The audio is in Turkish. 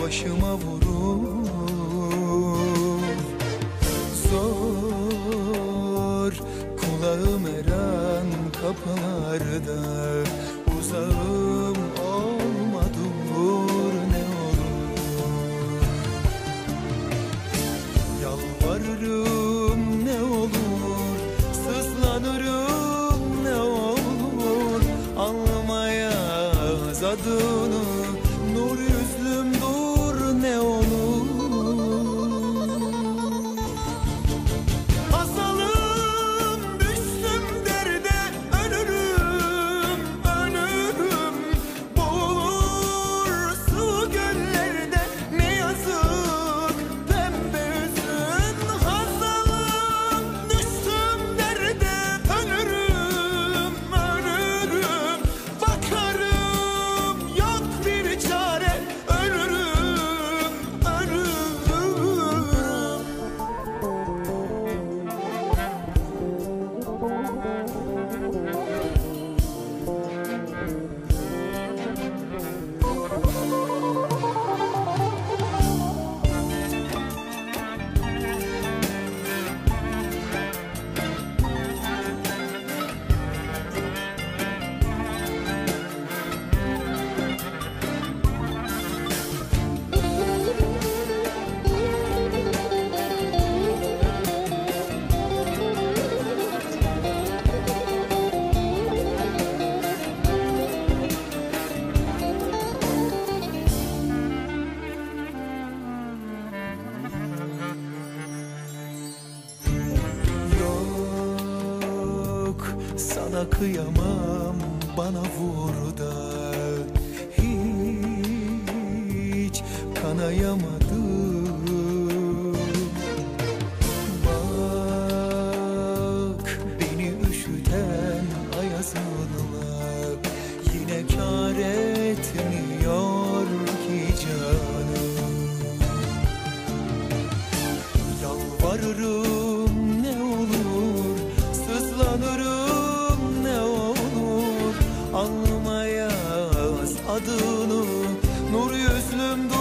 başıma vurur. Zor kulağım her an kapılarda, uzağım olma dur ne olur. Yalvarırım ne olur, sızlanırım ne olur, almaya adını, nur yüzlüm dur ne olur. Hasalım düştüm derde, ölürüm, ölürüm, boğulur su göllerde, ne yazık pembe üzün. Hasalım düştüm derde, ölürüm, ölürüm, bakarım yok bir çare, ölürüm, ölürüm. Sana kıyamam, bana vur da hiç kanayamadım. Bak beni üşüten ayazınla yine kâr etmiyor ki canım. Yalvarırım ne olur, sızlanırım ne olur, almaya adını, nur yüzlüm